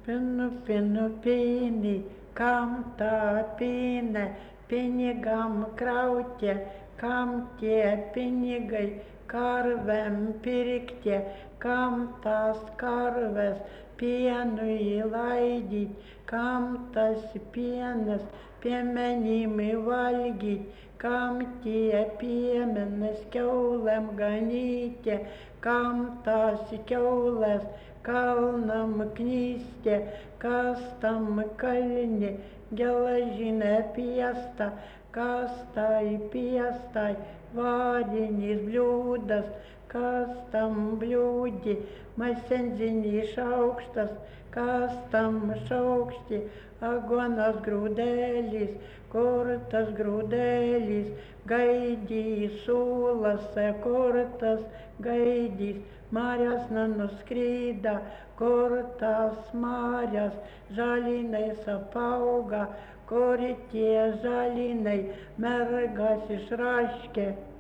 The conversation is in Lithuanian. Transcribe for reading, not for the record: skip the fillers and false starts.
Pinu pini, kam tā pīne, pinigam krautie, kam tie pinigai, karvem pirktie, kam tās karves pienu įlaidīt, kam tas pienas piemenim valgīt, kam tie piemenis kiaulēm ganītie, kam tās kiaulės kalnam knīstie, kas tam kalni gelažinė piesta, kas tai piestai vārinis bliūdas, kas tam bliūdi masenzinis šaukštas, kas tam šaukšti aguonos grūdēlis, kur tas grūdēlis gaidīs sulase, kur tas gaidīs marjas nenuskrīda, kur tās marjas žalinais apauga, kur tie žaliniai mergas išraškė.